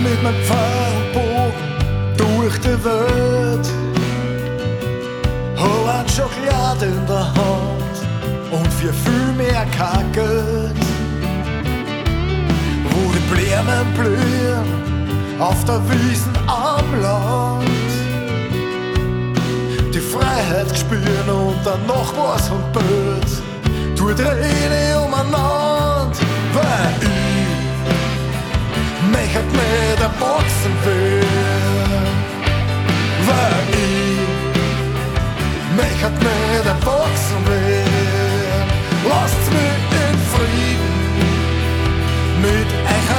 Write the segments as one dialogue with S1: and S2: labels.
S1: mit nem Pfeil und Bogen durch die Welt. Hab ein Schokolade in der Hand und für viel mehr kein Geld. Wo die Blumen blühen auf der Wiesen am Land, die Freiheit spüren und dann noch was und Bild. Du dreh umeinander, weil ich möchte nicht erwachsen werden. Weil ich möchte nicht erwachsen werden. Lasst mich in Frieden mit euch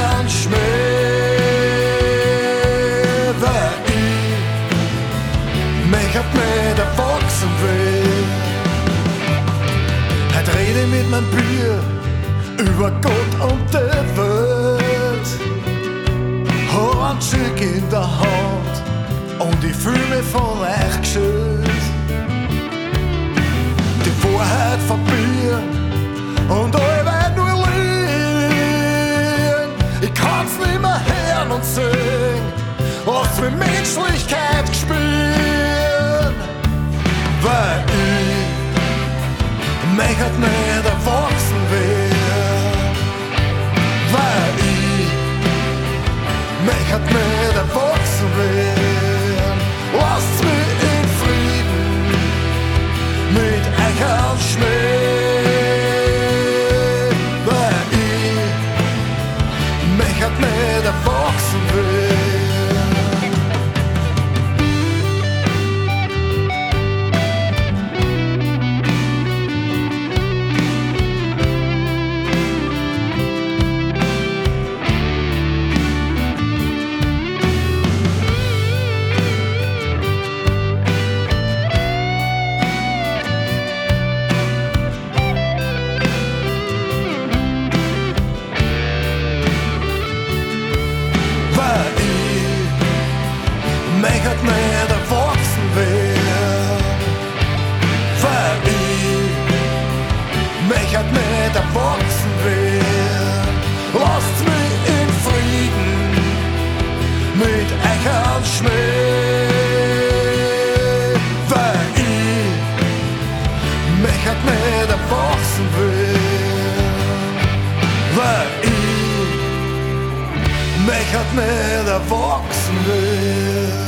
S1: anschmähen. Weil ich möchte nicht erwachsen werden. Heute rede mit meinem Bier über Gott und die Welt. Hab ein Stück in der Hand und ich fühl mich von euch geschützt. Die Wahrheit verbieren und allweil nur liegen. Ich kann's nicht mehr hören und sehen, was für Menschlichkeit gespielt. Weil ich möchte nicht erwachsen werden. Weil ich möchte nicht erwachsen werden. Lasst mich in Frieden mit euch anschmähen. Weil ich möchte nicht erwachsen werden. Möchte nicht erwachsen werden. Weil ich möchte nicht erwachsen werden. Lasst mich in Frieden mit euch anschmähen. Weil ich möchte nicht erwachsen werden. Weil ich möchte nicht erwachsen werden.